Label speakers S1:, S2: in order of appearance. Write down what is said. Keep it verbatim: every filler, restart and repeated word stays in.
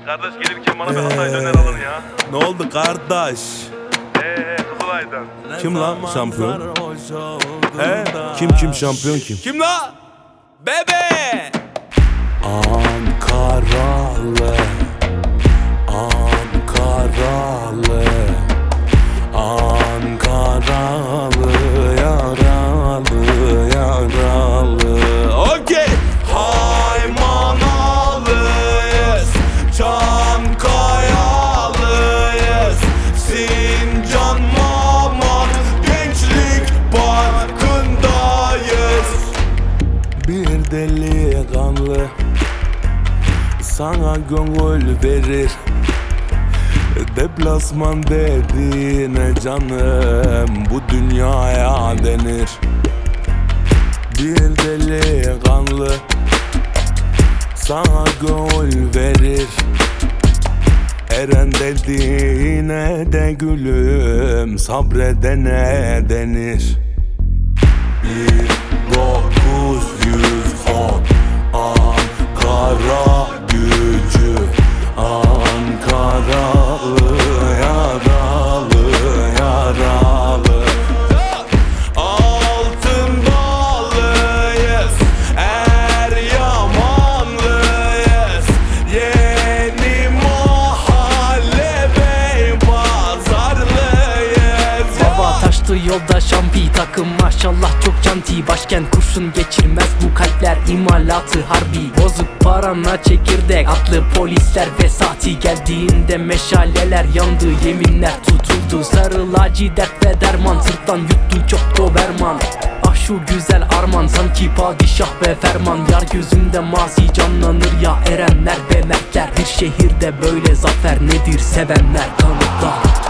S1: Kardeş gelirken bana bir Hatay döner alın ya.
S2: Ne oldu kardeş?
S1: Eee Kızılay'dan.
S2: Kim lan şampiyon? He? Kim kim şampiyon kim? Kim la? Bebe! Ankaralı, Ankaralı, Ankaralı, yaralı, yaralı. Okey. Haymanalıyız, Çankayalıyız, Sincan Mamak Gençlik Parkı'ndayız. Bir delikanlı sana gönül verir, deplasman dediğine canım bu dünyaya denir. Bir delikanlı sana gönül verir, eren dediğine de gülüm sabredene denir. Bir dokuz yüz on Ankara gücü, Ankaralı, yaralı, yaralı. Altın bağlıyız, Eryamanlıyız, yeni mahalle Beypazarlıyız.
S3: Baba taştı yolda şampi takım maşallah çok canti. Başkent kurşun geçirmez bu kalpler imalatı harbi. Bozuk parana çekirdek atlı polisler vesati. Geldiğinde meşaleler yandı, yeminler tutuldu. Sarı lacivert ve derman, sırttan yuttu çok doberman. Ah şu güzel arman, sanki padişah ve ferman. Yar gözünde mazi canlanır ya, erenler ve mertler. Bir şehirde böyle zafer nedir, sevenler kanıtlar.